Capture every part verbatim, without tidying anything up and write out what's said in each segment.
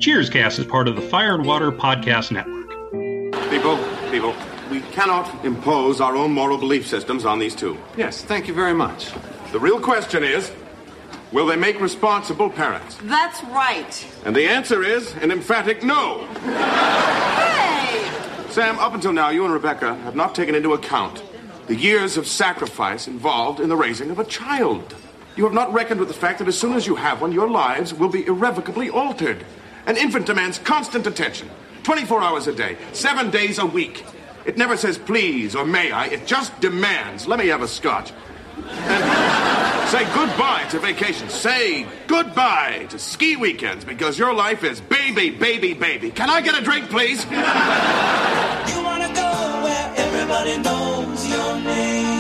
Cheerscast is part of the Fire and Water Podcast Network. People, people, we cannot impose our own moral belief systems on these two. Yes, thank you very much. The real question is, will they make responsible parents? That's right. And the answer is an emphatic no. Hey! Sam, up until now, you and Rebecca have not taken into account the years of sacrifice involved in the raising of a child. You have not reckoned with the fact that as soon as you have one, your lives will be irrevocably altered. An infant demands constant attention, twenty-four hours a day, seven days a week. It never says please or may I, it just demands, let me have a scotch. And say goodbye to vacations. Say goodbye to ski weekends because your life is baby, baby, baby. Can I get a drink, please? You wanna go where everybody knows your name.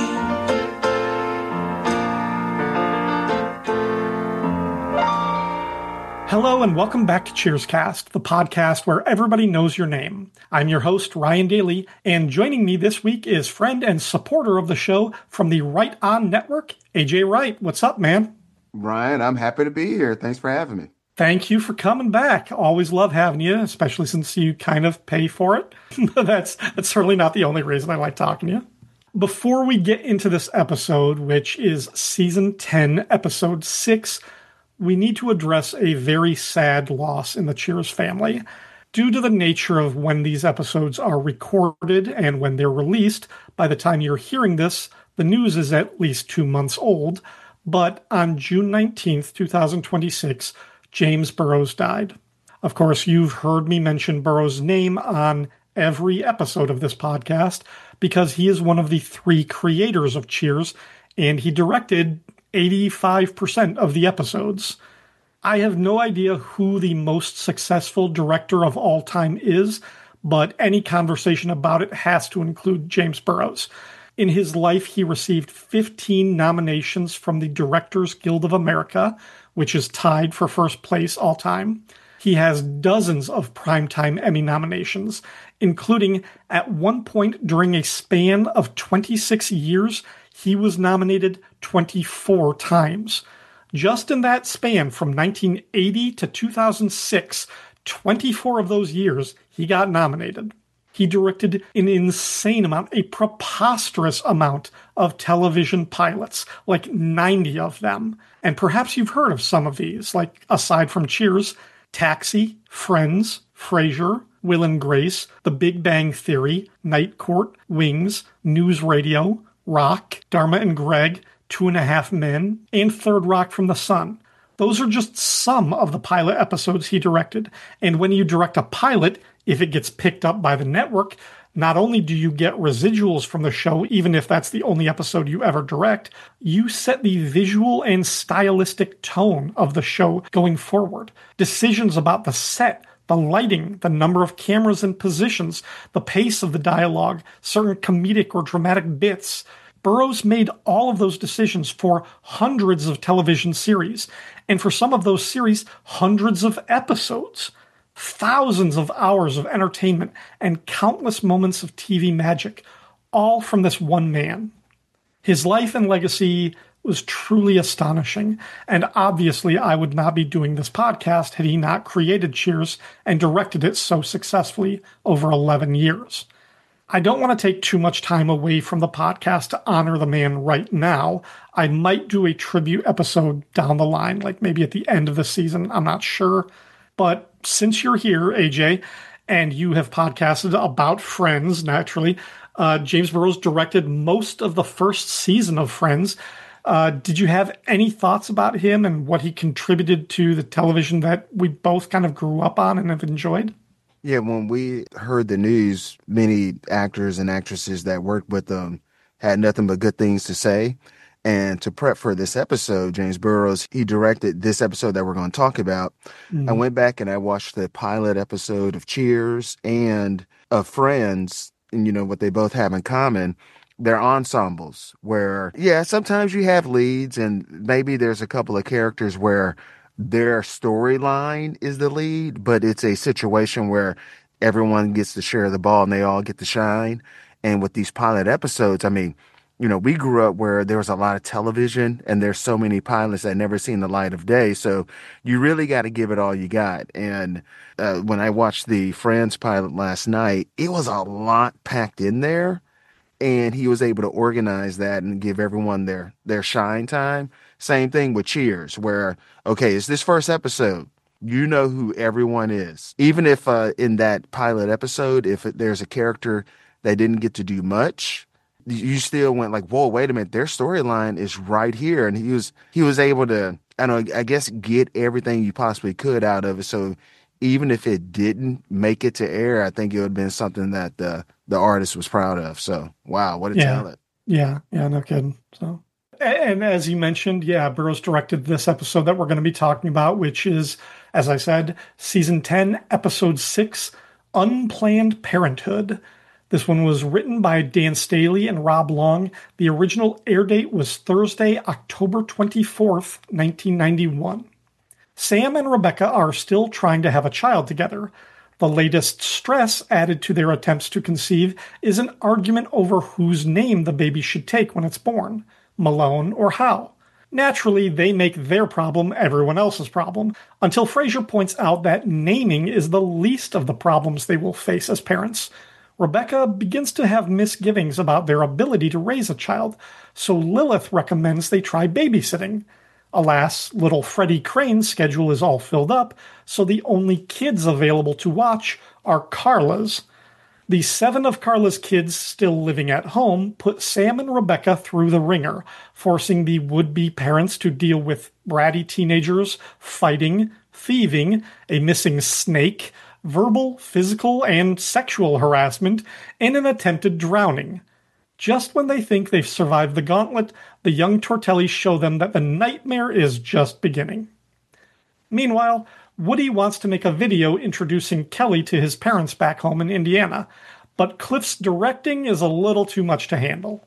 Hello and welcome back to Cheerscast, the podcast where everybody knows your name. I'm your host, Ryan Daly, and joining me this week is friend and supporter of the show from the Right On Network, A J Wright. What's up, man? Ryan, I'm happy to be here. Thanks for having me. Thank you for coming back. Always love having you, especially since you kind of pay for it. that's, that's certainly not the only reason I like talking to you. Before we get into this episode, which is Season ten, Episode six, we need to address a very sad loss in the Cheers family. Due to the nature of when these episodes are recorded and when they're released, by the time you're hearing this, the news is at least two months old. But on June nineteenth, twenty twenty-six, James Burrows died. Of course, you've heard me mention Burrows' name on every episode of this podcast because he is one of the three creators of Cheers, and he directed eighty-five percent of the episodes. I have no idea who the most successful director of all time is, but any conversation about it has to include James Burrows. In his life, he received fifteen nominations from the Directors Guild of America, which is tied for first place all time. He has dozens of Primetime Emmy nominations, including at one point during a span of twenty-six years, he was nominated twenty-four times. Just in that span from nineteen eighty to two thousand six, twenty-four of those years, he got nominated. He directed an insane amount, a preposterous amount of television pilots, like ninety of them. And perhaps you've heard of some of these, like, aside from Cheers, Taxi, Friends, Frasier, Will and Grace, The Big Bang Theory, Night Court, Wings, News Radio, Rock, Dharma and Greg, Two and a Half Men, and Third Rock from the Sun. Those are just some of the pilot episodes he directed. And when you direct a pilot, if it gets picked up by the network, not only do you get residuals from the show, even if that's the only episode you ever direct, you set the visual and stylistic tone of the show going forward. Decisions about the set, the lighting, the number of cameras and positions, the pace of the dialogue, certain comedic or dramatic bits. Burrows made all of those decisions for hundreds of television series, and for some of those series, hundreds of episodes. Thousands of hours of entertainment and countless moments of T V magic, all from this one man. His life and legacy was truly astonishing, and obviously I would not be doing this podcast had he not created Cheers and directed it so successfully over eleven years. I don't want to take too much time away from the podcast to honor the man right now. I might do a tribute episode down the line, like maybe at the end of the season, I'm not sure. But since you're here, A J, and you have podcasted about Friends, naturally, uh, James Burrows directed most of the first season of Friends. Uh, did you have any thoughts about him and what he contributed to the television that we both kind of grew up on and have enjoyed? Yeah, when we heard the news, many actors and actresses that worked with him had nothing but good things to say. And to prep for this episode, James Burrows, he directed this episode that we're going to talk about. Mm-hmm. I went back and I watched the pilot episode of Cheers and of Friends, and you know what they both have in common. They're ensembles where, yeah, sometimes you have leads and maybe there's a couple of characters where their storyline is the lead, but it's a situation where everyone gets to share the ball and they all get to shine. And with these pilot episodes, I mean, you know, we grew up where there was a lot of television and there's so many pilots that never seen the light of day. So you really got to give it all you got. And uh, when I watched the Friends pilot last night, it was a lot packed in there. And he was able to organize that and give everyone their, their shine time. Same thing with Cheers, where, okay, it's this first episode. You know who everyone is. Even if uh, in that pilot episode, if it, there's a character that didn't get to do much, you still went like, whoa, wait a minute, their storyline is right here. And he was he was able to, I don't know, I guess get everything you possibly could out of it. So even if it didn't make it to air, I think it would have been something that the, the artist was proud of. So, wow, what a yeah. talent. Yeah, yeah, no kidding. So, and as you mentioned, yeah, Burroughs directed this episode that we're going to be talking about, which is, as I said, season ten, episode six, Unplanned Parenthood. This one was written by Dan Staley and Rob Long. The original air date was Thursday, October twenty-fourth, nineteen ninety-one. Sam and Rebecca are still trying to have a child together. The latest stress added to their attempts to conceive is an argument over whose name the baby should take when it's born, Malone or Howe. Naturally, they make their problem everyone else's problem, until Frasier points out that naming is the least of the problems they will face as parents. Rebecca begins to have misgivings about their ability to raise a child, so Lilith recommends they try babysitting. Alas, little Freddie Crane's schedule is all filled up, so the only kids available to watch are Carla's. The seven of Carla's kids still living at home put Sam and Rebecca through the ringer, forcing the would-be parents to deal with bratty teenagers, fighting, thieving, a missing snake, verbal, physical, and sexual harassment, and an attempted drowning. Just when they think they've survived the gauntlet, the young Tortellis show them that the nightmare is just beginning. Meanwhile, Woody wants to make a video introducing Kelly to his parents back home in Indiana, but Cliff's directing is a little too much to handle.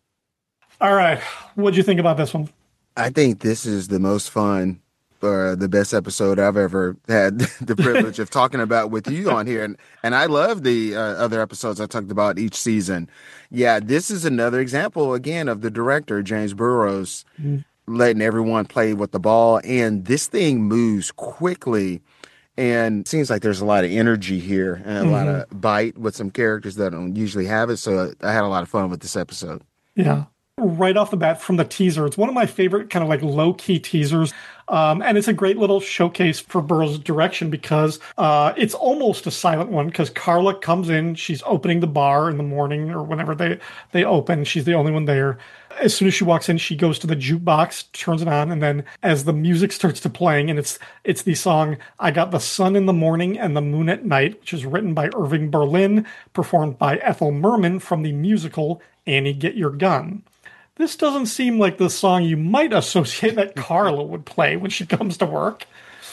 All right, what'd you think about this one? I think this is the most fun or the best episode I've ever had the privilege of talking about with you on here. And and I love the uh, other episodes I talked about each season. Yeah, this is another example, again, of the director, James Burroughs, mm-hmm. letting everyone play with the ball. And this thing moves quickly. And it seems like there's a lot of energy here and a mm-hmm. lot of bite with some characters that don't usually have it. So I had a lot of fun with this episode. Yeah. Right off the bat from the teaser, it's one of my favorite kind of like low-key teasers. Um, and it's a great little showcase for Burroughs' direction because uh, it's almost a silent one because Carla comes in, she's opening the bar in the morning or whenever they, they open. She's the only one there. As soon as she walks in, she goes to the jukebox, turns it on, and then as the music starts to playing, and it's it's the song I Got the Sun in the Morning and the Moon at Night, which is written by Irving Berlin, performed by Ethel Merman from the musical Annie Get Your Gun. This doesn't seem like the song you might associate that Carla would play when she comes to work.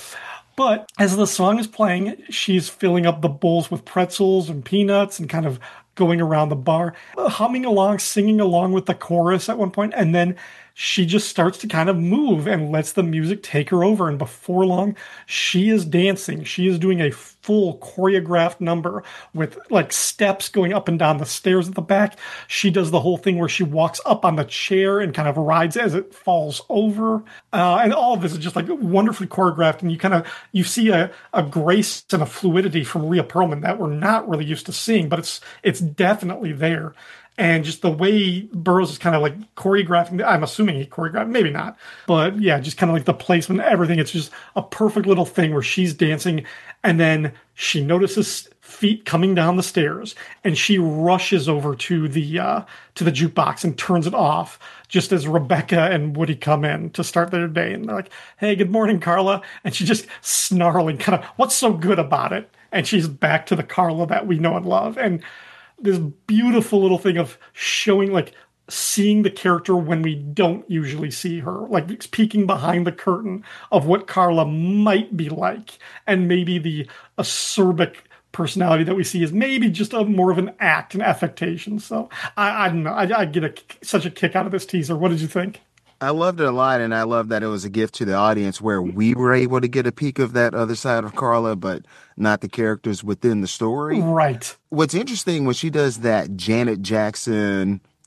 But as the song is playing, she's filling up the bowls with pretzels and peanuts and kind of going around the bar, humming along, singing along with the chorus at one point, and then she just starts to kind of move and lets the music take her over. And before long, she is dancing. She is doing a full choreographed number with like steps going up and down the stairs at the back. She does the whole thing where she walks up on the chair and kind of rides as it falls over. Uh, and all of this is just like wonderfully choreographed. And you kind of, you see a, a grace and a fluidity from Rhea Perlman that we're not really used to seeing, but it's, it's definitely there. And just the way Burroughs is kind of like choreographing, I'm assuming he choreographed, maybe not. But yeah, just kind of like the placement, everything. It's just a perfect little thing where she's dancing and then she notices feet coming down the stairs and she rushes over to the uh, to the jukebox and turns it off just as Rebecca and Woody come in to start their day. And they're like, hey, good morning, Carla. And she's just snarling, kind of, what's so good about it? And she's back to the Carla that we know and love. And this beautiful little thing of showing, like, seeing the character when we don't usually see her, like peeking behind the curtain of what Carla might be like. And maybe the acerbic personality that we see is maybe just a more of an act, an affectation. So I, I don't know. I, I get a, such a kick out of this teaser. What did you think? I loved it a lot, and I love that it was a gift to the audience where we were able to get a peek of that other side of Carla, but not the characters within the story. Right. What's interesting when she does that Janet Jackson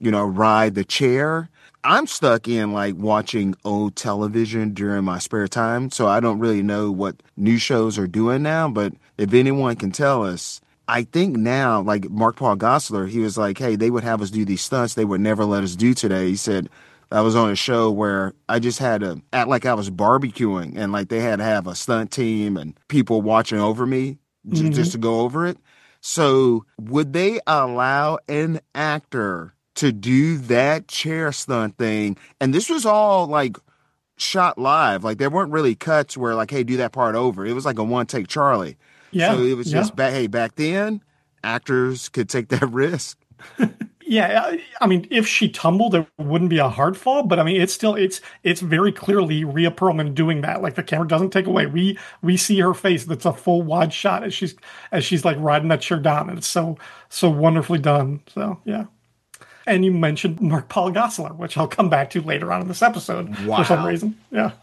you know, ride the chair. I'm stuck in like watching old television during my spare time, so I don't really know what new shows are doing now. But if anyone can tell us, I think now, like Mark Paul Gosselaar, he was like, hey, they would have us do these stunts they would never let us do today. He said, I was on a show where I just had to act like I was barbecuing, and like they had to have a stunt team and people watching over me j- Mm-hmm. just to go over it. So would they allow an actor to do that chair stunt thing? And this was all like shot live. Like there weren't really cuts where like, hey, do that part over. It was like a one take Charlie. Yeah. So it was yeah. just, back, hey, back then, actors could take that risk. Yeah, I- I mean, if she tumbled, it wouldn't be a hard fall. But I mean, it's still it's it's very clearly Rhea Perlman doing that. Like the camera doesn't take away. We we see her face. That's a full wide shot as she's as she's like riding that chair down, and it's so so wonderfully done. So yeah. And you mentioned Mark Paul Gosselaar, which I'll come back to later on in this episode Wow. for some reason. Yeah.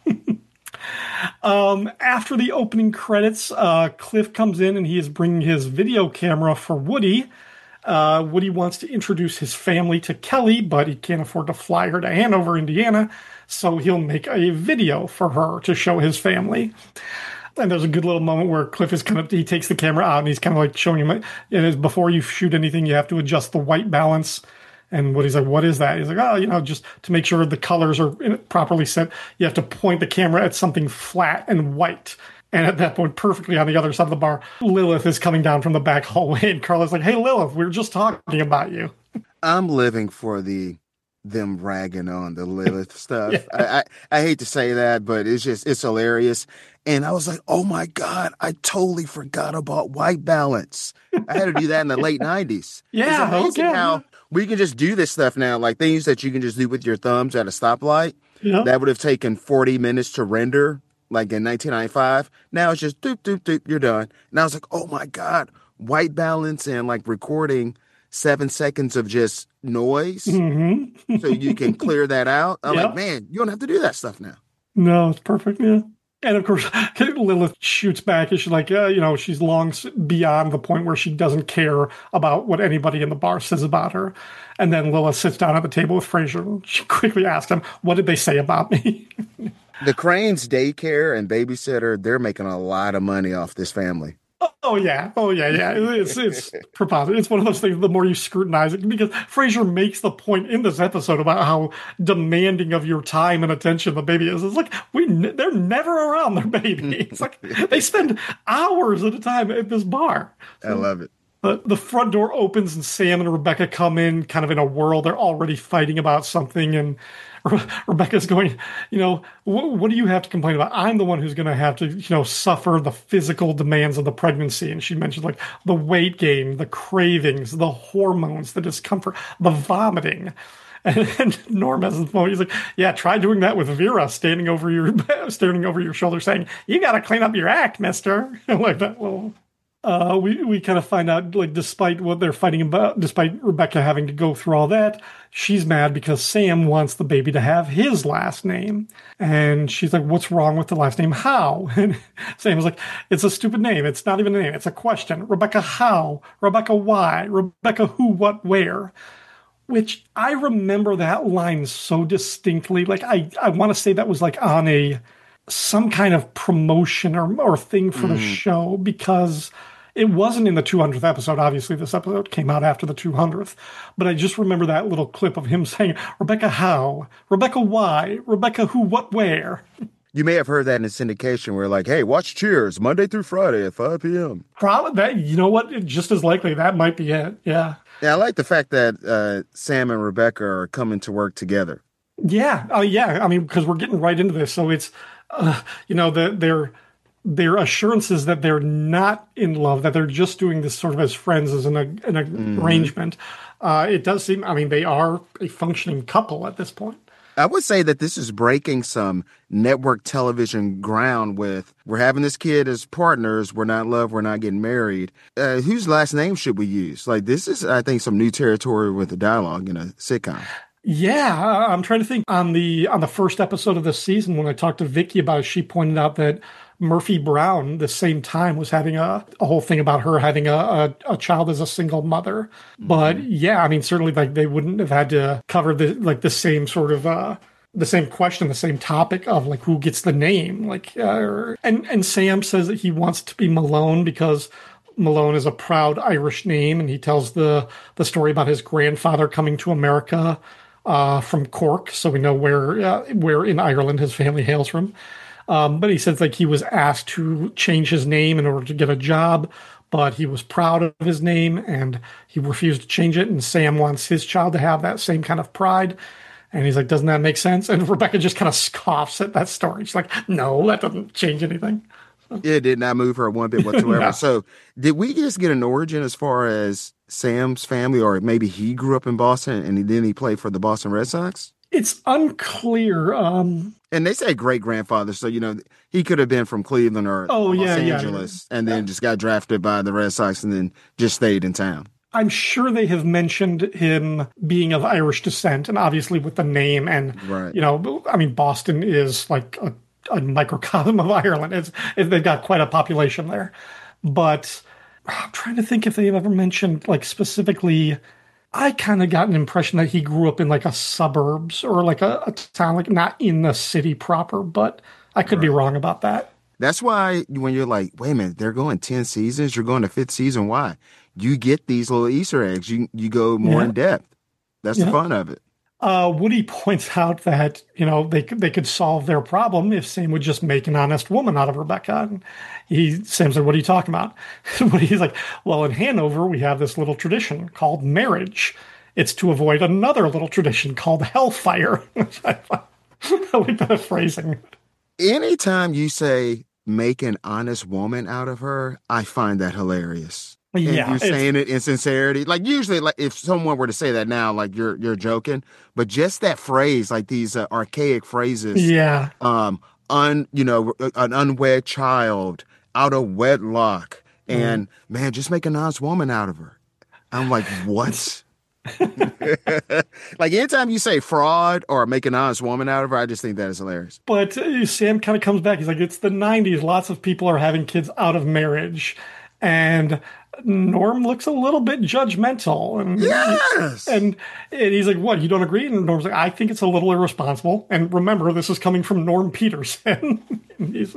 um, after the opening credits, uh, Cliff comes in and he is bringing his video camera for Woody. Uh, Woody wants to introduce his family to Kelly, but he can't afford to fly her to Hanover, Indiana, so he'll make a video for her to show his family. And there's a good little moment where Cliff is kind of, he takes the camera out and he's kind of like showing him, it is before you shoot anything, you have to adjust the white balance. And Woody's like, what is that? He's like, oh, you know, just to make sure the colors are properly set, you have to point the camera at something flat and white. And at that point, perfectly on the other side of the bar, Lilith is coming down from the back hallway. And Carla's like, hey, Lilith, we were just talking about you. I'm living for the them ragging on the Lilith stuff. Yeah. I, I I hate to say that, but it's just it's hilarious. And I was like, oh my God, I totally forgot about white balance. I had to do that in the late nineties. Yeah, It's amazing okay. how we can just do this stuff now, like things that you can just do with your thumbs at a stoplight. Yeah. That would have taken forty minutes to render, like in nineteen ninety-five. Now it's just doop, doop, doop, you're done. And I was like, oh my God, white balance and like recording seven seconds of just noise Mm-hmm. so you can clear that out. I'm Yep. like, man, you don't have to do that stuff now. No, it's perfect. Yeah. And of course, Lilith shoots back and she's like, uh, you know, she's long s- beyond the point where she doesn't care about what anybody in the bar says about her. And then Lilith sits down at the table with Frasier and she quickly asks him, what did they say about me? The Cranes daycare and babysitter, they're making a lot of money off this family. Oh yeah, oh yeah, yeah. It's it's preposterous. It's one of those things. The more you scrutinize it, because Frasier makes the point in this episode about how demanding of your time and attention the baby is. It's like we ne- they're never around their baby. It's like they spend hours at a time at this bar. I love it. The, the front door opens and Sam and Rebecca come in kind of in a whirl. They're already fighting about something. And Re- Rebecca's going, you know, what do you have to complain about? I'm the one who's going to have to, you know, suffer the physical demands of the pregnancy. And she mentions like the weight gain, the cravings, the hormones, the discomfort, the vomiting. And, and Norm has the point. He's like, yeah, try doing that with Vera standing over your, standing over your shoulder saying, you got to clean up your act, mister. Like that little... Uh, we, we kind of find out, like, despite what they're fighting about, despite Rebecca having to go through all that, she's mad because Sam wants the baby to have his last name. And she's like, what's wrong with the last name Howe? And Sam's like, it's a stupid name. It's not even a name. It's a question. Rebecca how? Rebecca why? Rebecca who, what, where? Which I remember that line so distinctly. Like, I, I want to say that was like on a... some kind of promotion or, or thing for the Mm. show, because it wasn't in the two hundredth episode. Obviously, this episode came out after the two hundredth. But I just remember that little clip of him saying, Rebecca how? Rebecca why? Rebecca who, what, where? You may have heard that in a syndication where like, hey, watch Cheers Monday through Friday at five p.m. Probably that, you know what? Just as likely that might be it. Yeah. Yeah, I like the fact that uh, Sam and Rebecca are coming to work together. Yeah. Oh, yeah. I mean, because we're getting right into this. So it's, uh, you know, the, their their assurances that they're not in love, that they're just doing this sort of as friends, as an, an Mm-hmm. arrangement. Uh, it does seem, I mean, they are a functioning couple at this point. I would say that this is breaking some network television ground with we're having this kid as partners. We're not in love. We're not getting married. Uh, whose last name should we use? Like, this is, I think, some new territory with the dialogue in a sitcom. Yeah, I'm trying to think. On the on the first episode of this season, when I talked to Vicky about it, she pointed out that Murphy Brown, the same time, was having a, a whole thing about her having a, a, a child as a single mother. Mm-hmm. But yeah, I mean, certainly like they wouldn't have had to cover the like the same sort of uh, the same question, the same topic of like who gets the name. Like, uh, or, and and Sam says that he wants to be Malone because Malone is a proud Irish name, and he tells the the story about his grandfather coming to America uh, from Cork, so we know where uh, where in Ireland his family hails from. Um, but he says like he was asked to change his name in order to get a job, but he was proud of his name and he refused to change it. And Sam wants his child to have that same kind of pride. And he's like, doesn't that make sense? And Rebecca just kind of scoffs at that story. She's like, no, that doesn't change anything. It did not move her one bit whatsoever. No. So did we just get an origin as far as Sam's family, or maybe he grew up in Boston and then he played for the Boston Red Sox? It's unclear. Um, and they say great grandfather, so you know he could have been from Cleveland or oh, Los yeah, Angeles, yeah. and then yeah. just got drafted by the Red Sox and then just stayed in town. I'm sure they have mentioned him being of Irish descent, and obviously with the name, and right. you know, I mean, Boston is like a, a microcosm of Ireland. It's it, they've got quite a population there, but I'm trying to think if they've ever mentioned like specifically. I kind of got an impression that he grew up in like a suburbs or like a, a town, like not in the city proper, but I could right. be wrong about that. That's why when you're like, wait a minute, they're going ten seasons, you're going to fifth season. Why? You get these little Easter eggs. You you go more yeah. in depth. That's yeah. the fun of it. Uh, Woody points out that, you know, they could, they could solve their problem if Sam would just make an honest woman out of Rebecca. And he, Sam's like, what are you talking about? He's like, well, in Hanover, we have this little tradition called marriage. It's to avoid another little tradition called hellfire. I like that phrasing. Anytime you say make an honest woman out of her, I find that hilarious. And yeah, you're saying it in sincerity. Like usually, like if someone were to say that now, like you're you're joking. But just that phrase, like these uh, archaic phrases. Yeah. Um. Un. You know, an unwed child out of wedlock, mm. and man, just make an honest woman out of her. I'm like, what? Like anytime you say fraud or make an honest woman out of her, I just think that is hilarious. But uh, Sam kind of comes back. He's like, it's the nineties. Lots of people are having kids out of marriage, and Norm looks a little bit judgmental. And, yes! And, and he's like, what, you don't agree? And Norm's like, I think it's a little irresponsible. And remember, this is coming from Norm Peterson. and, he's,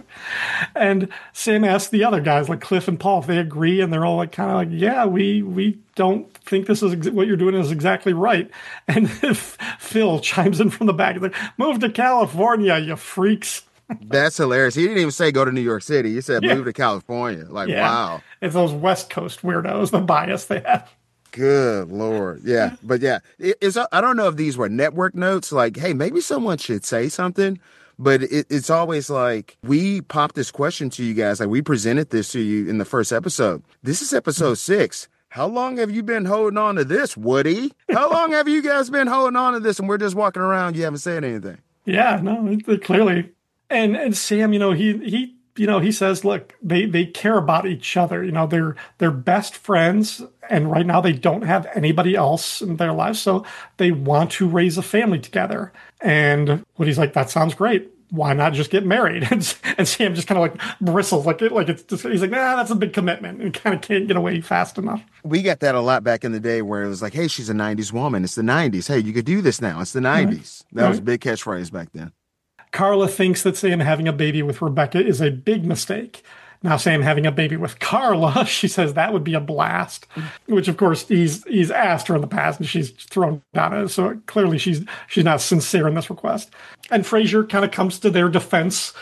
and Sam asks the other guys, like Cliff and Paul, if they agree. And they're all like, kind of like, yeah, we we don't think this is ex- what you're doing is exactly right. And Phil chimes in from the back. He's like, move to California, you freaks. That's hilarious. He didn't even say go to New York City. He said yeah. move to California. Like, yeah. wow. It's those West Coast weirdos, the bias they have. Good Lord. Yeah. But yeah, it, it's, I don't know if these were network notes. Like, hey, maybe someone should say something. But it, it's always like, we popped this question to you guys. Like, we presented this to you in the first episode. This is episode six. How long have you been holding on to this, Woody? How long have you guys been holding on to this? And we're just walking around. You haven't said anything. Yeah, no, it, clearly. And and Sam, you know, he he you know, he says, look, they, they care about each other. You know, they're they're best friends, and right now they don't have anybody else in their lives, so they want to raise a family together. And Woody's like, that sounds great. Why not just get married? And, and Sam just kind of like bristles, like it, like it's just, he's like, nah, that's a big commitment, and kind of can't get away fast enough. We got that a lot back in the day, where it was like, hey, she's a nineties woman. It's the nineties. Hey, you could do this now. It's the nineties. Right. That right. was a big catchphrase back then. Carla thinks that Sam having a baby with Rebecca is a big mistake. Now Sam having a baby with Carla, she says that would be a blast, which of course he's he's asked her in the past and she's thrown down it. So clearly she's she's not sincere in this request. And Frasier kind of comes to their defense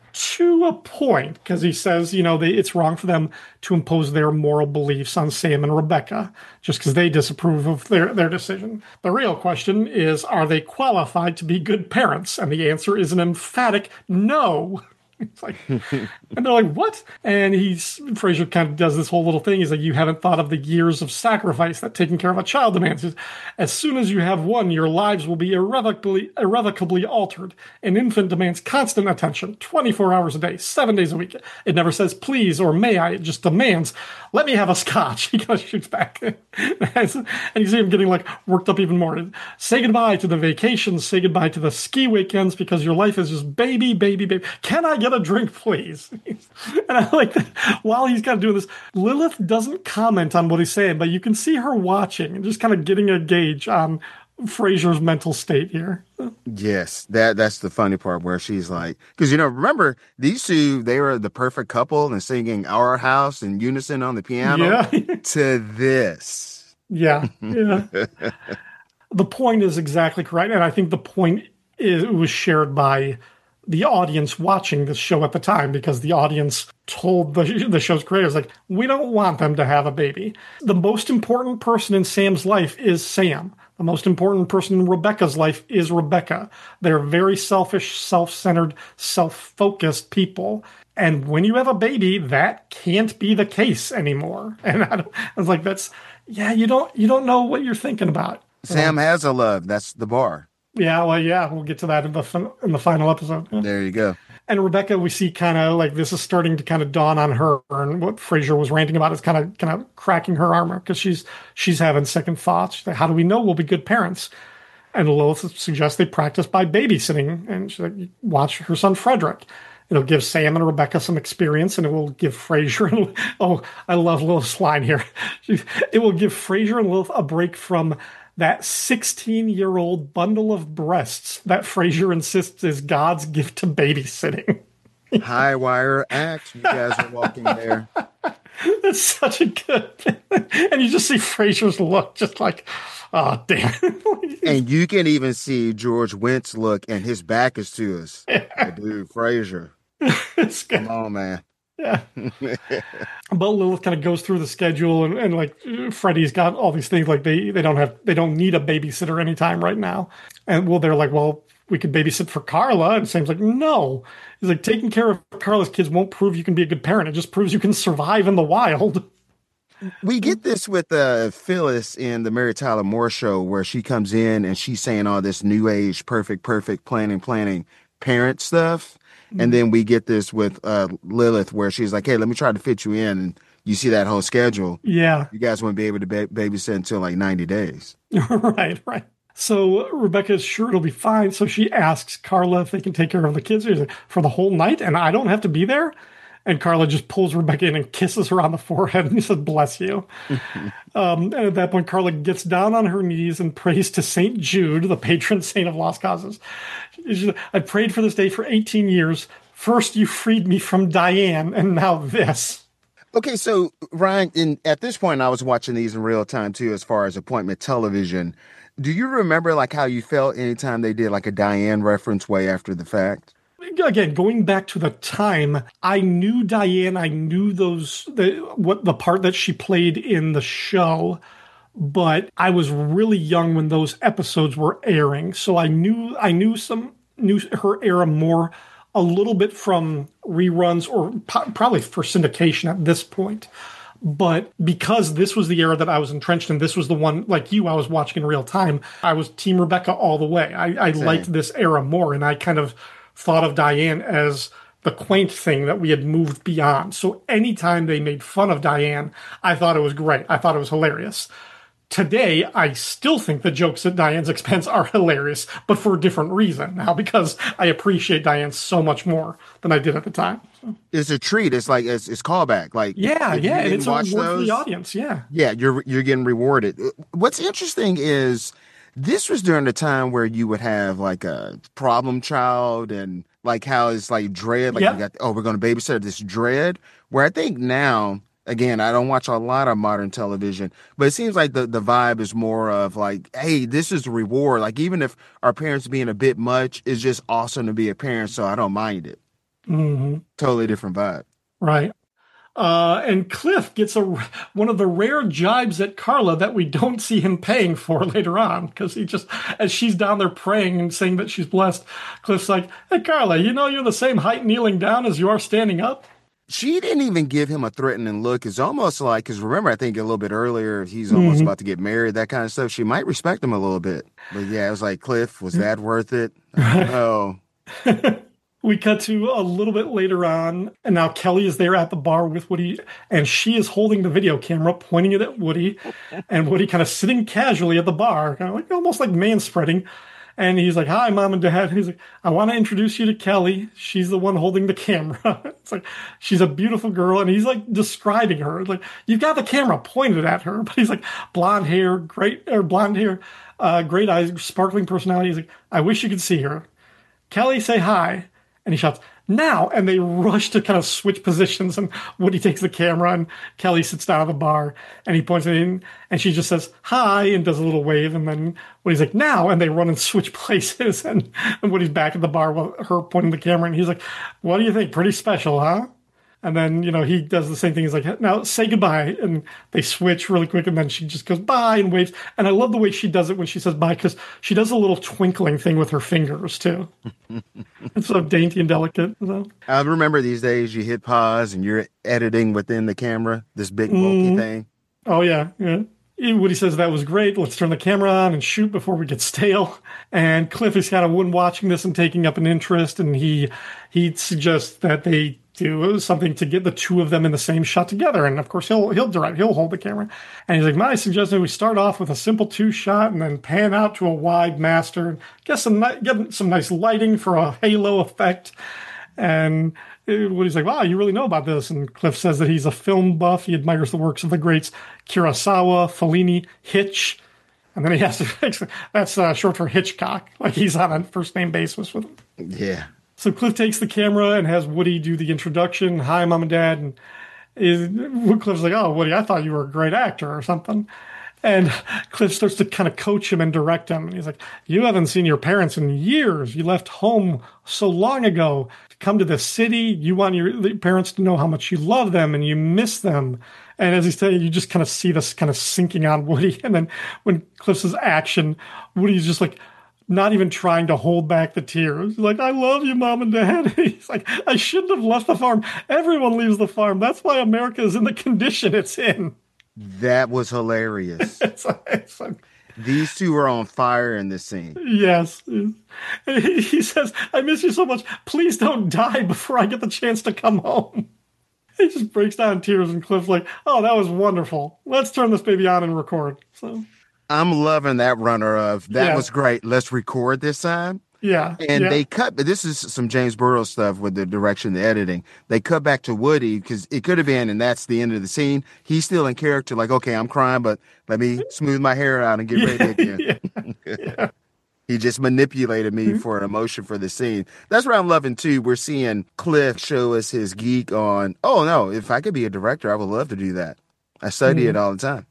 to a point, because he says, you know, they, it's wrong for them to impose their moral beliefs on Sam and Rebecca just because they disapprove of their, their decision. The real question is, are they qualified to be good parents? And the answer is an emphatic no. It's like, and they're like, what? And he's, Frasier kind of does this whole little thing. He's like, you haven't thought of the years of sacrifice that taking care of a child demands. As soon as you have one, your lives will be irrevocably, irrevocably altered. An infant demands constant attention, twenty-four hours a day, seven days a week. It never says please or may I. It just demands, let me have a scotch. He kind of shoots back. And you see him getting like worked up even more. Say goodbye to the vacations. Say goodbye to the ski weekends, because your life is just baby, baby, baby. Can I get another drink, please? And I like that while he's kind of doing this, Lilith doesn't comment on what he's saying, but you can see her watching and just kind of getting a gauge on Frasier's mental state here. Yes, that that's the funny part where she's like, because, you know, remember, these two, they were the perfect couple and singing Our House in unison on the piano Yeah. to this. Yeah, yeah. The point is exactly correct. And I think the point is, was shared by the audience watching this show at the time, because the audience told the, the show's creators, like, we don't want them to have a baby. The most important person in Sam's life is Sam. The most important person in Rebecca's life is Rebecca. They're very selfish, self-centered, self-focused people. And when you have a baby, that can't be the case anymore. And I, don't, I was like, that's, yeah, you don't, you don't know what you're thinking about. Sam has a love. That's the bar. Yeah, well, yeah, we'll get to that in the fin- in the final episode. Yeah. There you go. And Rebecca, we see kind of like this is starting to kind of dawn on her, and what Frasier was ranting about is kind of kind of cracking her armor, because she's she's having second thoughts. She's like, how do we know we'll be good parents? And Lilith suggests they practice by babysitting, and she's like, watch her son Frederick. It'll give Sam and Rebecca some experience, and it will give Frasier and oh, I love Lilith's line here. It will give Frasier and Lilith a break from that sixteen-year-old bundle of breasts that Frasier insists is God's gift to babysitting. High wire act. You guys are walking there. That's such a good... And you just see Frasier's look, just like, oh, damn. And you can even see George Wendt's look, and his back is to us. Like, dude, Frasier. Come on, man. Yeah. But Lilith kind of goes through the schedule, and, and like Freddie's got all these things, like they, they don't have, they don't need a babysitter anytime right now. And well, they're like, well, we could babysit for Carla. And Sam's like, no. He's like, taking care of Carla's kids won't prove you can be a good parent. It just proves you can survive in the wild. We get this with uh, Phyllis in the Mary Tyler Moore Show, where she comes in and she's saying all this new age, perfect, perfect planning, planning parent stuff. And then we get this with uh, Lilith, where she's like, hey, let me try to fit you in. And you see that whole schedule. Yeah. You guys wouldn't be able to ba- babysit until like ninety days. Right, right. So Rebecca's sure it'll be fine. So she asks Carla if they can take care of the kids for the whole night, and I don't have to be there. And Carla just pulls Rebecca in and kisses her on the forehead and says, bless you. um, and at that point, Carla gets down on her knees and prays to Saint Jude, the patron saint of lost causes. She, I prayed for this day for eighteen years. First, you freed me from Diane, and now this. Okay, so Ryan, in, at this point, I was watching these in real time too, as far as appointment television. Do you remember like how you felt anytime they did like a Diane reference way after the fact? Again, going back to the time, I knew Diane. I knew those the what the part that she played in the show, but I was really young when those episodes were airing, so I knew I knew some knew her era more a little bit from reruns or po- probably for syndication at this point. But because this was the era that I was entrenched in, this was the one, like you, I was watching in real time. I was Team Rebecca all the way. I, I liked this era more, and I kind of thought of Diane as the quaint thing that we had moved beyond. So anytime they made fun of Diane, I thought it was great. I thought it was hilarious. Today, I still think the jokes at Diane's expense are hilarious, but for a different reason now, because I appreciate Diane so much more than I did at the time. So. It's a treat. It's like, it's, it's callback. Like, yeah, yeah, and it's a reward those, for the audience, yeah. Yeah, you're, you're getting rewarded. What's interesting is this was during the time where you would have like a problem child, and like how it's like dread, like yep. you got, oh, we're going to babysit this dread, where I think now, again, I don't watch a lot of modern television, but it seems like the, the vibe is more of like, hey, this is a reward. Like, even if our parents being a bit much, it's just awesome to be a parent, so I don't mind it. Mm-hmm. Totally different vibe. Right. Uh, and Cliff gets a one of the rare jibes at Carla that we don't see him paying for later on, because he just, as she's down there praying and saying that she's blessed, Cliff's like, hey, Carla, you know you're the same height kneeling down as you are standing up? She didn't even give him a threatening look. It's almost like, because remember, I think a little bit earlier, he's almost mm-hmm. about to get married, that kind of stuff. She might respect him a little bit. But yeah, it was like, Cliff, was that worth it? I don't know. We cut to a little bit later on, and now Kelly is there at the bar with Woody, and she is holding the video camera, pointing it at Woody, and Woody kind of sitting casually at the bar, kind of like almost like manspreading. And he's like, hi, Mom and Dad. He's like, I want to introduce you to Kelly. She's the one holding the camera. It's like, she's a beautiful girl. And he's like describing her. Like, you've got the camera pointed at her. But he's like, blonde hair, great, or blonde hair, uh, great eyes, sparkling personality. He's like, I wish you could see her. Kelly, say hi. And he shouts, now. And they rush to kind of switch positions. And Woody takes the camera and Kelly sits down at the bar and he points it in and she just says, hi, and does a little wave. And then Woody's like, now. And they run and switch places. And, and Woody's back at the bar with her pointing the camera. And he's like, what do you think? Pretty special, huh? And then, you know, he does the same thing. He's like, now say goodbye. And they switch really quick. And then she just goes bye and waves. And I love the way she does it when she says bye, because she does a little twinkling thing with her fingers, too. It's so dainty and delicate. So. I remember these days you hit pause and you're editing within the camera, this big bulky mm. thing. Oh, yeah. Yeah. Woody says that was great. Let's turn the camera on and shoot before we get stale. And Cliff is kind of one watching this and taking up an interest. And he he suggests that they do something to get the two of them in the same shot together. And of course, he'll he'll direct, he'll hold the camera. And he's like, my suggestion, we start off with a simple two shot and then pan out to a wide master and get some, get some nice lighting for a halo effect. And Woody's like, wow, you really know about this. And Cliff says that he's a film buff. He admires the works of the greats Kurosawa, Fellini, Hitch. And then he has to fix, that's uh, short for Hitchcock. Like he's on a first name basis with him. Yeah. So Cliff takes the camera and has Woody do the introduction. Hi, Mom and Dad. And is, Cliff's like, oh, Woody, I thought you were a great actor or something. And Cliff starts to kind of coach him and direct him. And he's like, you haven't seen your parents in years. You left home so long ago to come to the city. You want your parents to know how much you love them and you miss them. And as he's telling you, you just kind of see this kind of sinking on Woody. And then when Cliff says action, Woody's just like, not even trying to hold back the tears. He's like, I love you, Mom and Dad. He's like, I shouldn't have left the farm. Everyone leaves the farm. That's why America is in the condition it's in. That was hilarious. it's, it's like, These two were on fire in this scene. Yes. He says, I miss you so much. Please don't die before I get the chance to come home. He just breaks down in tears and Cliff's like, oh, that was wonderful. Let's turn this baby on and record. So I'm loving that runner of, that yeah. was great. Let's record this time. Yeah. And yeah. they cut, but this is some James Burrows stuff with the direction, the editing. They cut back to Woody because it could have been, and that's the end of the scene. He's still in character, like, okay, I'm crying, but let me smooth my hair out and get yeah, ready again. Yeah. yeah. He just manipulated me mm-hmm. for an emotion for the scene. That's what I'm loving, too. We're seeing Cliff show us his geek on, oh, no, if I could be a director, I would love to do that. I study mm-hmm. it all the time.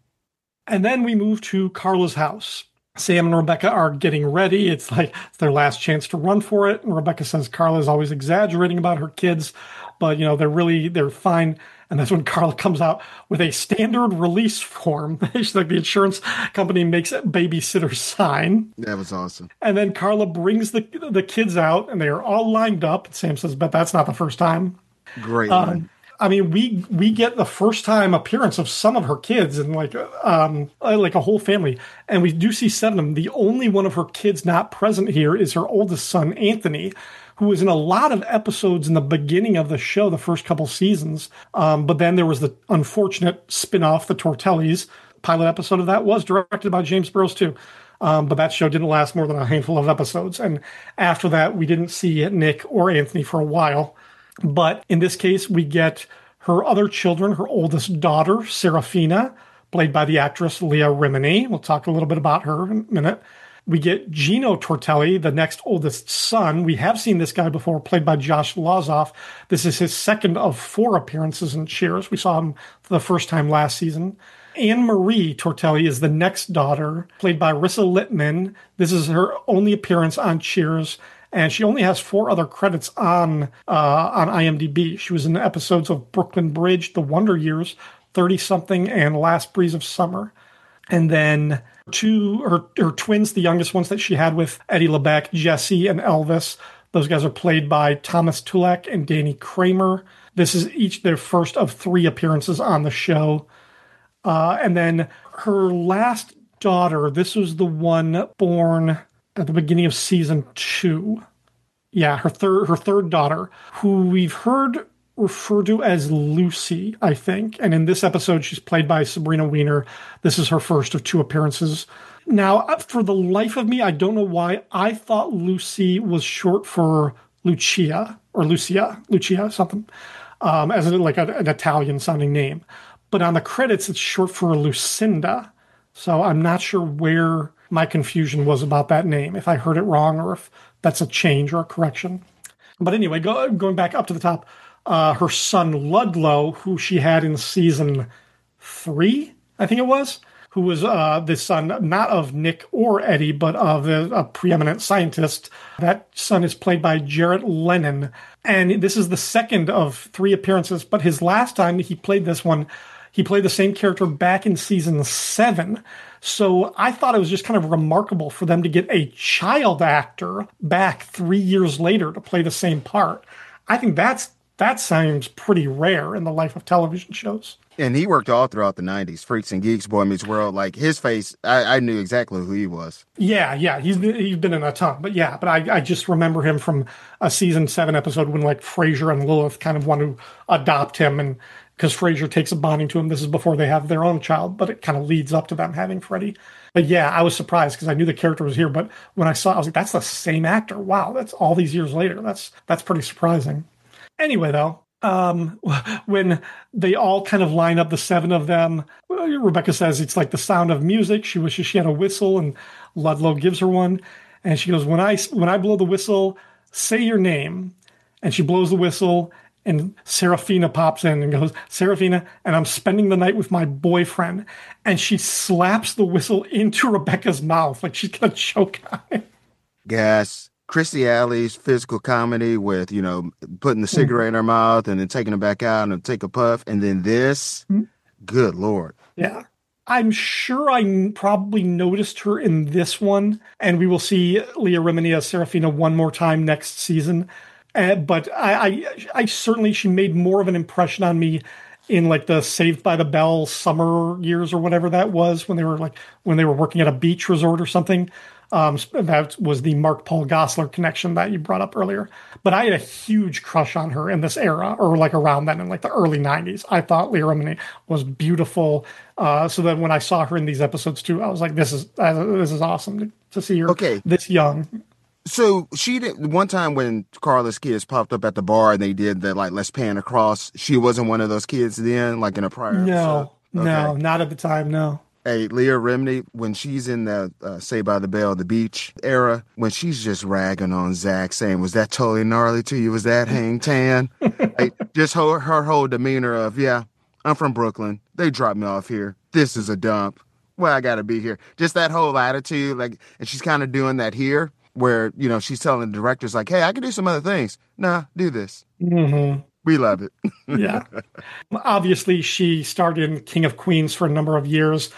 And then we move to Carla's house. Sam and Rebecca are getting ready. It's like it's their last chance to run for it. And Rebecca says Carla's always exaggerating about her kids, but, you know, they're really, they're fine. And that's when Carla comes out with a standard release form. She's like, the insurance company makes a babysitter sign. That was awesome. And then Carla brings the the kids out, and they are all lined up. And Sam says, but that's not the first time. Great um, line. I mean, we we get the first time appearance of some of her kids and like um like a whole family, and we do see seven of them. The only one of her kids not present here is her oldest son, Anthony, who was in a lot of episodes in the beginning of the show, the first couple seasons. Um, but then there was the unfortunate spin-off, the Tortellis. Pilot episode of that was directed by James Burrows too. Um, but that show didn't last more than a handful of episodes. And after that, we didn't see Nick or Anthony for a while. But in this case, we get her other children, her oldest daughter, Serafina, played by the actress Leah Remini. We'll talk a little bit about her in a minute. We get Gino Tortelli, the next oldest son. We have seen this guy before, played by Josh Lazoff. This is his second of four appearances in Cheers. We saw him for the first time last season. Anne-Marie Tortelli is the next daughter, played by Rissa Littman. This is her only appearance on Cheers. And she only has four other credits on uh, on IMDb. She was in episodes of Brooklyn Bridge, The Wonder Years, thirty-something, and Last Breeze of Summer. And then two, her, her twins, the youngest ones that she had with Eddie LeBeck, Jesse and Elvis. Those guys are played by Thomas Tulek and Danny Kramer. This is each their first of three appearances on the show. Uh, and then her last daughter, this was the one born at the beginning of season two. Yeah, her third her third daughter, who we've heard referred to as Lucy, I think. And in this episode, she's played by Sabrina Weiner. This is her first of two appearances. Now, uh, for the life of me, I don't know why I thought Lucy was short for Lucia or Lucia, Lucia something, um, as in like a, an Italian-sounding name. But on the credits, it's short for Lucinda. So I'm not sure where my confusion was about that name, if I heard it wrong or if that's a change or a correction. But anyway, go, going back up to the top, uh, her son Ludlow, who she had in season three, I think it was, who was uh, the son not of Nick or Eddie, but of a, a preeminent scientist. That son is played by Jarrett Lennon. And this is the second of three appearances, but his last time he played this one, he played the same character back in season seven. So I thought it was just kind of remarkable for them to get a child actor back three years later to play the same part. I think that's that sounds pretty rare in the life of television shows. And he worked all throughout the nineties. Freaks and Geeks, Boy Meets World. Like, his face, I, I knew exactly who he was. Yeah, yeah. He's been, he's been in a ton. But yeah, but I, I just remember him from a season seven episode when, like, Frasier and Lilith kind of want to adopt him. And because Frasier takes a bonding to him. This is before they have their own child, but it kind of leads up to them having Freddie. But yeah, I was surprised because I knew the character was here. But when I saw it, I was like, that's the same actor. Wow, that's all these years later. That's that's pretty surprising. Anyway, though, um, when they all kind of line up, the seven of them, Rebecca says it's like the sound of music. She wishes she had a whistle, and Ludlow gives her one. And she goes, when I, when I blow the whistle, say your name. And she blows the whistle, and Serafina pops in and goes, Serafina, and I'm spending the night with my boyfriend. And she slaps the whistle into Rebecca's mouth like she's going to choke on it. Gas. Christy Alley's physical comedy with, you know, putting the cigarette in her mouth and then taking it back out and take a puff. And then this, mm-hmm. Good Lord. Yeah. I'm sure I n- probably noticed her in this one. And we will see Leah Remini as Serafina one more time next season. Uh, but I, I, I certainly, she made more of an impression on me in like the Saved by the Bell summer years or whatever that was when they were like, when they were working at a beach resort or something. Um, that was the Mark Paul Gosselaar connection that you brought up earlier. But I had a huge crush on her in this era, or like around then in like the early nineties. I thought Leah Remini was beautiful. Uh, so that when I saw her in these episodes too, I was like, this is uh, this is awesome to, to see her okay. this young. So she did one time when Carla's kids popped up at the bar and they did the like let's pan across. She wasn't one of those kids then, like in a prior no, episode. No, okay. not at the time. No. Hey, Leah Remini, when she's in the uh, Saved by the Bell, the beach era, when she's just ragging on Zach, saying, was that totally gnarly to you? Was that hang tan? Like, just her, her whole demeanor of, yeah, I'm from Brooklyn. They dropped me off here. This is a dump. Well, I got to be here. Just that whole attitude. Like, and she's kind of doing that here where, you know, she's telling the directors, like, hey, I can do some other things. Nah, do this. Mm-hmm. We love it. Yeah. Obviously, she starred in King of Queens for a number of years.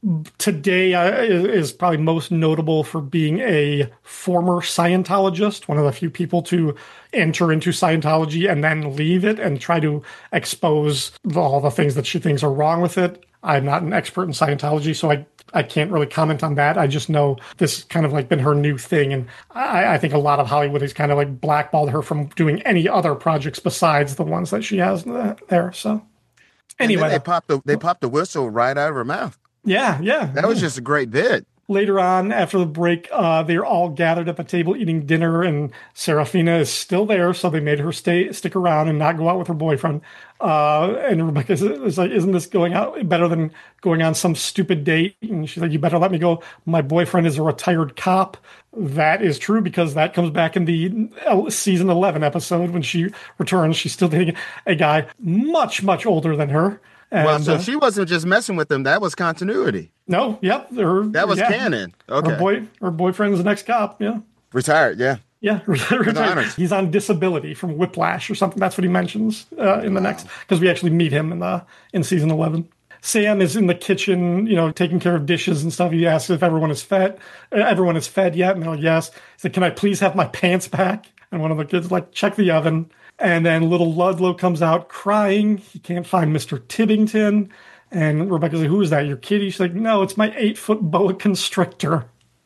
Today uh, is probably most notable for being a former Scientologist, one of the few people to enter into Scientology and then leave it and try to expose all the things that she thinks are wrong with it. I'm not an expert in Scientology, so I I can't really comment on that. I just know this has kind of like been her new thing. And I, I think a lot of Hollywood has kind of like blackballed her from doing any other projects besides the ones that she has there. So anyway, they popped the, they popped the whistle right out of her mouth. Yeah. Yeah. That was just a great bit. Later on, after the break, uh, they're all gathered at the table eating dinner, and Serafina is still there, so they made her stay, stick around and not go out with her boyfriend. Uh, and Rebecca is, is like, isn't this going out better than going on some stupid date? And she's like, you better let me go. My boyfriend is a retired cop. That is true, because that comes back in the season eleven episode when she returns. She's still dating a guy much, much older than her. And, well, so uh, she wasn't just messing with them. That was continuity. No, yep. Her, that was yeah. canon. Okay. Her, boy, her boyfriend's the next cop, yeah. Retired, yeah. Yeah, retired. He's on disability from Whiplash or something. That's what he mentions uh, in the wow. next, because we actually meet him in the in season eleven. Sam is in the kitchen, you know, taking care of dishes and stuff. He asks if everyone is fed. Uh, everyone is fed yet? And they're like, yes. He's like, can I please have my pants back? And one of the kids is like, check the oven. And then little Ludlow comes out crying. He can't find Mister Tibbington. And Rebecca's like, who is that, your kitty? She's like, no, it's my eight-foot boa constrictor.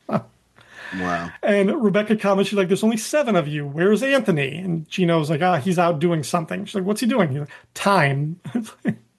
Wow. And Rebecca comments, she's like, there's only seven of you. Where's Anthony? And Gino's like, ah, he's out doing something. She's like, what's he doing? He's like, time.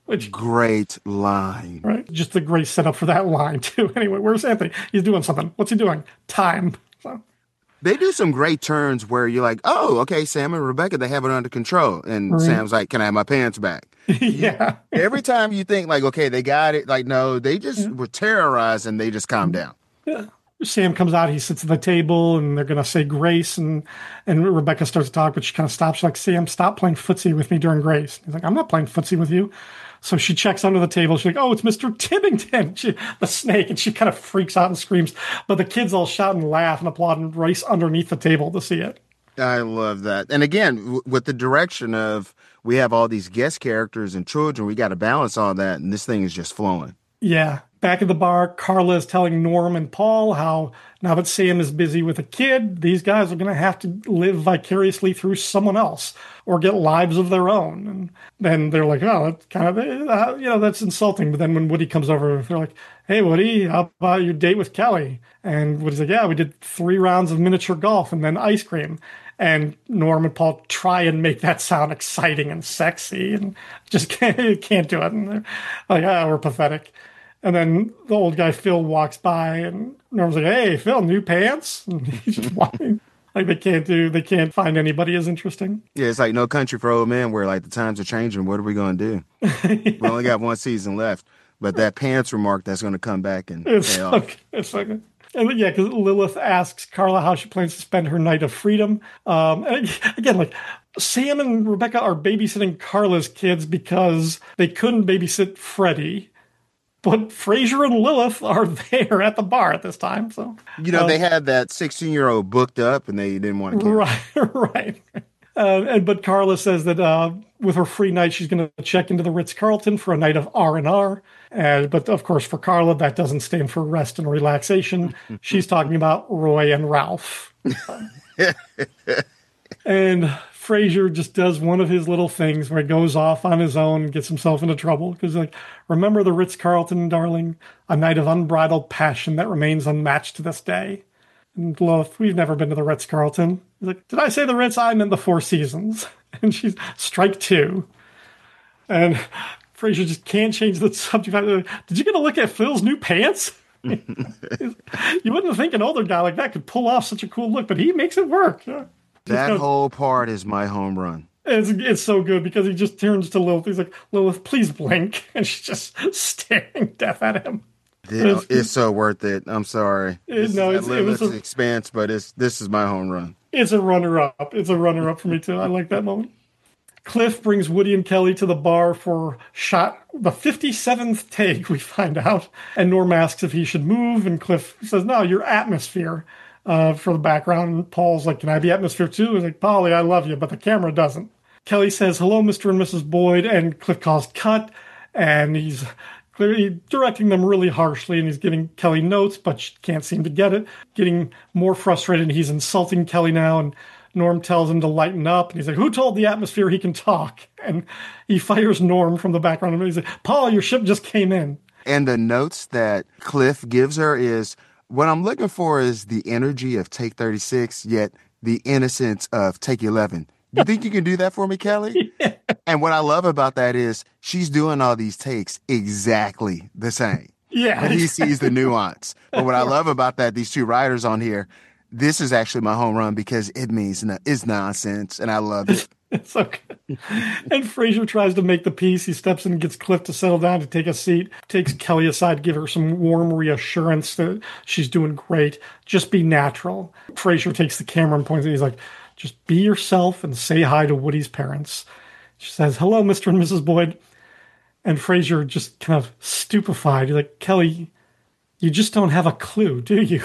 Which Great line. Right. Just a great setup for that line, too. Anyway, where's Anthony? He's doing something. What's he doing? Time. So. They do some great turns where you're like, oh, okay, Sam and Rebecca, they have it under control. And Right. Sam's like, can I have my pants back? Yeah. Every time you think, like, okay, they got it. Like, no, they just yeah. were terrorized and they just calmed down. Yeah. Sam comes out, he sits at the table, and they're going to say grace, and and Rebecca starts to talk, but she kind of stops. She's like, Sam, stop playing footsie with me during grace. He's like, I'm not playing footsie with you. So she checks under the table. She's like, oh, it's Mister Tibbington, she, the snake. And she kind of freaks out and screams. But the kids all shout and laugh and applaud and race underneath the table to see it. I love that. And again, w- with the direction of we have all these guest characters and children, we got to balance all that. And this thing is just flowing. Yeah. Back at the bar, Carla is telling Norm and Paul how now that Sam is busy with a kid, these guys are going to have to live vicariously through someone else or get lives of their own. And then they're like, oh, that's kind of, uh, you know, that's insulting. But then when Woody comes over, they're like, hey, Woody, how about your date with Kelly? And Woody's like, yeah, we did three rounds of miniature golf and then ice cream. And Norm and Paul try and make that sound exciting and sexy and just can't, can't do it. And they're like, ah, we're pathetic. And then the old guy, Phil, walks by, and Norm's like, hey, Phil, new pants? And he's just walking. Like, they can't do, they can't find anybody as interesting. Yeah, it's like No Country for Old Men, where, like, the times are changing. What are we going to do? Yeah. We only got one season left. But that pants remark, that's going to come back and it's pay so, off. It's so good. And yeah, because Lilith asks Carla how she plans to spend her night of freedom. Um, and again, like, Sam and Rebecca are babysitting Carla's kids because they couldn't babysit Freddie. But Frasier and Lilith are there at the bar at this time. So you know, uh, they had that sixteen-year-old booked up, and they didn't want to. Right, right. Uh, and but Carla says that uh, with her free night, she's going to check into the Ritz-Carlton for a night of R and R. Uh, but of course, for Carla, that doesn't stand for rest and relaxation. She's talking about Roy and Ralph. And Frasier just does one of his little things where he goes off on his own and gets himself into trouble. Because, like, remember the Ritz-Carlton, darling? A night of unbridled passion that remains unmatched to this day. And Lilith, we've never been to the Ritz-Carlton. He's like, did I say the Ritz? I meant the Four Seasons. And she's, strike two. And Frasier just can't change the subject. Did you get a look at Phil's new pants? You wouldn't think an older guy like that could pull off such a cool look, but he makes it work. That goes, whole part is my home run. It's, it's so good because he just turns to Lilith. He's like, Lilith, please blink. And she's just staring death at him. It's, it's so worth it. I'm sorry. It, no, it's, it was a, a, expense, but it's this is my home run. It's a runner-up. It's a runner-up for me, too. I like that moment. Cliff brings Woody and Kelly to the bar for shot the fifty-seventh take, we find out. And Norm asks if he should move, and Cliff says, no, you're atmosphere. Uh, for the background, and Paul's like, can I be atmosphere too? He's like, Polly, I love you, but the camera doesn't. Kelly says, hello, Mister and Missus Boyd, and Cliff calls cut, and he's clearly directing them really harshly, and he's giving Kelly notes, but she can't seem to get it. Getting more frustrated, and he's insulting Kelly now, and Norm tells him to lighten up, and he's like, who told the atmosphere he can talk? And he fires Norm from the background, and he's like, Paul, your ship just came in. And the notes that Cliff gives her is, what I'm looking for is the energy of take thirty-six, yet the innocence of take eleven. You think you can do that for me, Kelly? Yeah. And what I love about that is she's doing all these takes exactly the same. Yeah. And he sees the nuance. But what I love about that, these two writers on here, this is actually my home run because it means no, it's nonsense, and I love it. It's okay. And Frasier tries to make the peace. He steps in and gets Cliff to settle down to take a seat, takes Kelly aside, give her some warm reassurance that she's doing great. Just be natural. Frasier takes the camera and points at it. He's like, just be yourself and say hi to Woody's parents. She says, hello, Mister and Missus Boyd. And Frasier just kind of stupefied. He's like, Kelly, you just don't have a clue, do you?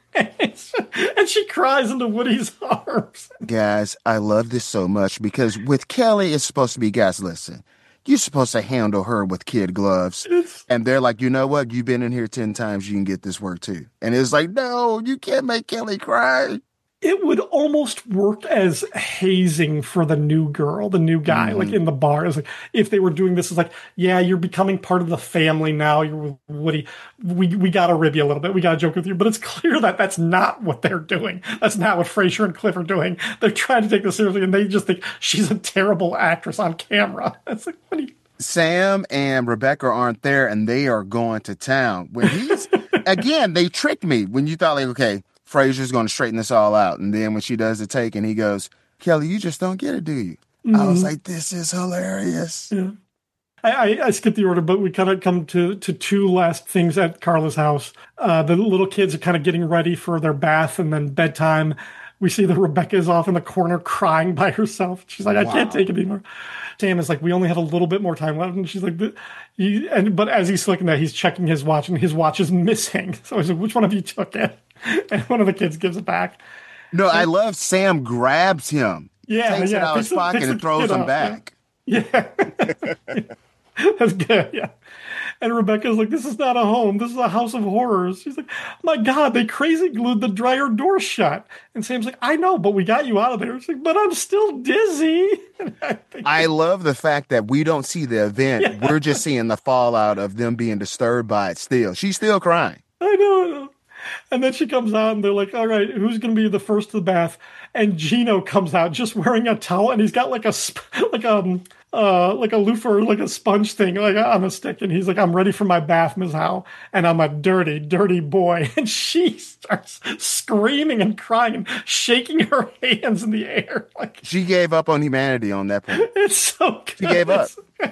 And she cries into Woody's arms. Guys, I love this so much because with Kelly, it's supposed to be, guys, listen, you're supposed to handle her with kid gloves. It's, and they're like, you know what? You've been in here ten times. You can get this work too. And it's like, no, you can't make Kelly cry. It would almost work as hazing for the new girl, the new guy, mm-hmm. like in the bar. It's like if they were doing this, it's like, yeah, you're becoming part of the family now. You're with Woody. We we got to rib you a little bit. We got to joke with you. But it's clear that that's not what they're doing. That's not what Frasier and Cliff are doing. They're trying to take this seriously, and they just think she's a terrible actress on camera. It's like, what are you? Sam and Rebecca aren't there, and they are going to town. When he's again, they tricked me. When you thought like, okay, Frasier's going to straighten this all out, and then when she does the take, and he goes, "Kelly, you just don't get it, do you?" Mm-hmm. I was like, "This is hilarious." Yeah. I, I, I skipped the order, but we kind of come to, to two last things at Carla's house. Uh, the little kids are kind of getting ready for their bath and then bedtime. We see that Rebecca is off in the corner crying by herself. She's like, I wow. can't take it anymore. Sam is like, we only have a little bit more time left. And she's like, you, and but as he's looking at it, he's checking his watch, and his watch is missing. So he's like, which one of you took it? And one of the kids gives it back. No, so, I love Sam grabs him, yeah, takes yeah, it out of his pocket and throws him out, back. Yeah. yeah. That's good, yeah. And Rebecca's like, this is not a home. This is a house of horrors. She's like, my God, they crazy glued the dryer door shut. And Sam's like, I know, but we got you out of there. She's like, but I'm still dizzy. I, I love the fact that we don't see the event. Yeah. We're just seeing the fallout of them being disturbed by it still. She's still crying. I know, I know. And then she comes out, and they're like, all right, who's going to be the first to the bath? And Gino comes out just wearing a towel, and he's got like a, like a, uh, like a loofah, like a sponge thing, like on a stick. And he's like, I'm ready for my bath, Miz Howe. And I'm a dirty, dirty boy. And she starts screaming and crying and shaking her hands in the air. Like, she gave up on humanity on that point. It's so good. She gave up.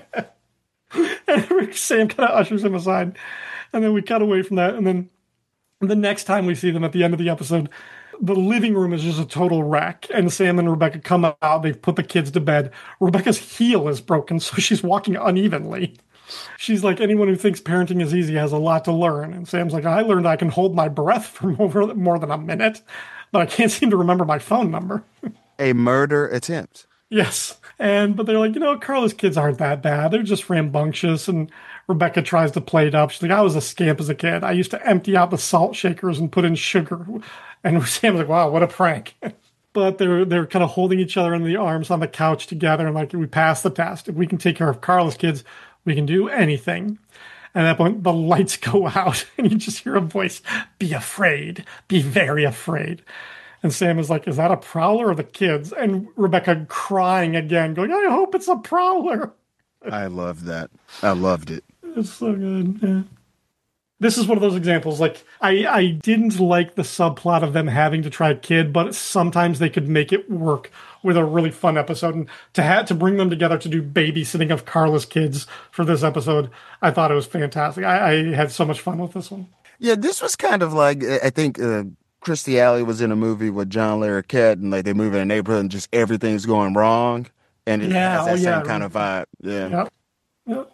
And Sam kind of ushers him aside. And then we cut away from that. And then the next time we see them at the end of the episode, the living room is just a total wreck. And Sam and Rebecca come out. They've put the kids to bed. Rebecca's heel is broken, so she's walking unevenly. She's like, anyone who thinks parenting is easy has a lot to learn. And Sam's like, I learned I can hold my breath for over, more than a minute, but I can't seem to remember my phone number. A murder attempt. Yes. And but they're like, you know, Carla's kids aren't that bad. They're just rambunctious. And Rebecca tries to play it up. She's like, I was a scamp as a kid. I used to empty out the salt shakers and put in sugar. And Sam's like, wow, what a prank. But they're they're kind of holding each other in the arms on the couch together. And like, we passed the test. If we can take care of Carla's kids, we can do anything. And at that point, the lights go out. And you just hear a voice, be afraid. Be very afraid. And Sam is like, is that a prowler or the kids? And Rebecca crying again, going, I hope it's a prowler. I love that. I loved it. It's so good. Yeah. This is one of those examples. Like, I, I didn't like the subplot of them having to try a kid, but sometimes they could make it work with a really fun episode. And to have to bring them together to do babysitting of Carla's kids for this episode, I thought it was fantastic. I, I had so much fun with this one. Yeah, this was kind of like, I think uh, Christy Alley was in a movie with John Larroquette, and like they move in a neighborhood and just everything's going wrong. And it yeah, has that oh, same yeah. kind of vibe. Yeah. Yep. Yep.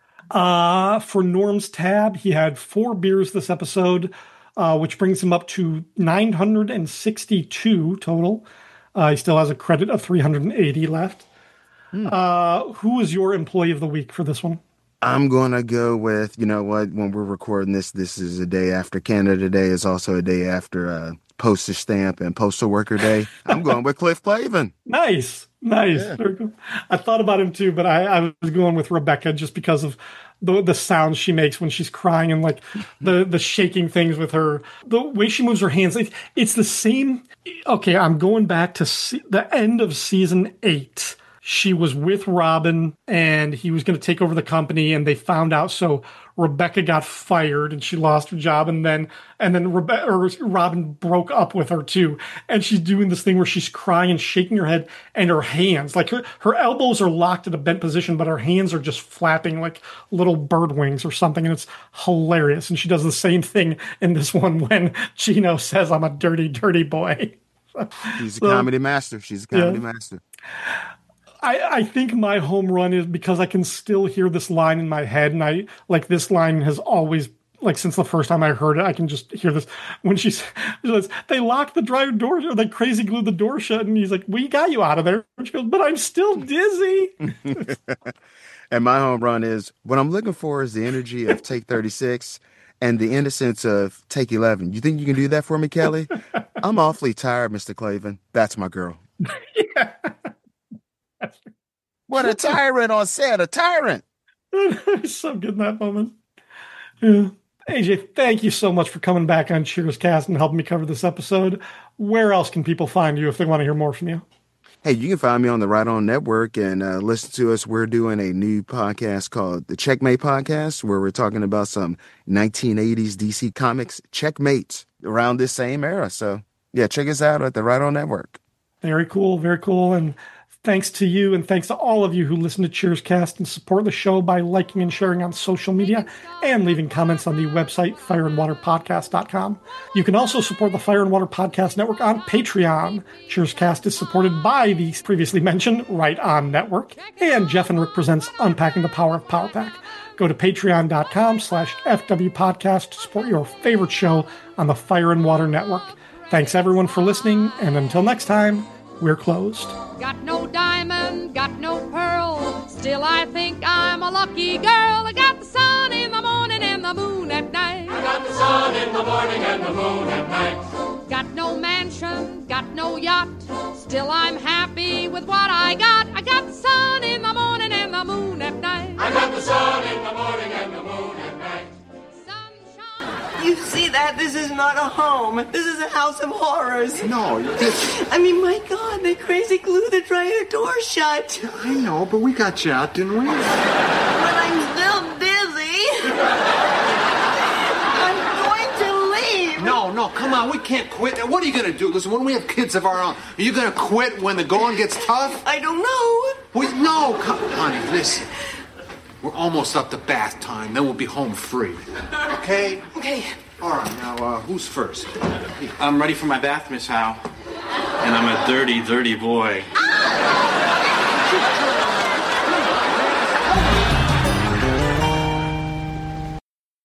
Uh, for Norm's tab, he had four beers this episode, uh, which brings him up to nine hundred sixty-two total. Uh, he still has a credit of three hundred eighty left. Hmm. Uh, who is your employee of the week for this one? I'm going to go with, you know what, when we're recording this, this is a day after Canada Day. It's also a day after uh, Postage Stamp and Postal Worker Day. I'm going with Cliff Clavin. Nice. Nice. Yeah. Very cool. I thought about him too, but I, I was going with Rebecca just because of the the sounds she makes when she's crying and like the, the shaking things with her, the way she moves her hands. It, it's the same. Okay, I'm going back to see, the end of season eight. She was with Robin and he was going to take over the company, and they found out. So Rebecca got fired and she lost her job. And then, and then Rebe- or Robin broke up with her too. And she's doing this thing where she's crying and shaking her head, and her hands, like her, her elbows are locked in a bent position, but her hands are just flapping like little bird wings or something. And it's hilarious. And she does the same thing in this one when Gino says, I'm a dirty, dirty boy. She's a so, comedy master. She's a comedy yeah. master. I, I think my home run is because I can still hear this line in my head, and I like this line has always, like since the first time I heard it, I can just hear this when she says, they locked the dryer door, or they crazy glued the door shut, and he's like, we got you out of there. And she goes, but I'm still dizzy. And my home run is, what I'm looking for is the energy of Take thirty-six and the innocence of Take eleven. You think you can do that for me, Kelly? I'm awfully tired, Mister Clavin. That's my girl. Yeah. What a tyrant on set, a tyrant. He's so good in that moment. Yeah. A J, thank you so much for coming back on Cheers Cast and helping me cover this episode. Where else can people find you if they want to hear more from you? Hey, you can find me on the Right On Network and uh, listen to us. We're doing a new podcast called the Checkmate Podcast, where we're talking about some nineteen eighties D C Comics checkmates around this same era. So, yeah, check us out at the Right On Network. Very cool, very cool. And thanks to you and thanks to all of you who listen to Cheerscast and support the show by liking and sharing on social media and leaving comments on the website fire and water podcast dot com. You can also support the Fire and Water Podcast Network on Patreon. Cheerscast is supported by the previously mentioned Right On Network, and Jeff and Rick presents Unpacking the Power of Power Pack. Go to patreon dot com slash F W podcast to support your favorite show on the Fire and Water Network. Thanks everyone for listening, and until next time, we're closed. Got no diamond, got no pearl, still I think I'm a lucky girl. I got the sun in the morning and the moon at night. I got the sun in the morning and the moon at night. Got no mansion, got no yacht, still I'm happy with what I got. I got the sun in the morning and the moon at night. I got the sun in the morning and the moon at night. You see that? This is not a home. This is a house of horrors. No, this... I mean, my God, they crazy glued the dryer door shut. I know, but we got you out, didn't we? But I'm still busy. I'm going to leave. No, no, come on, we can't quit. What are you going to do? Listen, when we have kids of our own, are you going to quit when the going gets tough? I don't know. We, no, come, honey, listen. We're almost up to bath time, then we'll be home free. Okay? Okay. All right, now, uh, who's first? I'm ready for my bath, Miss Howe. And I'm a dirty, dirty boy. Ah!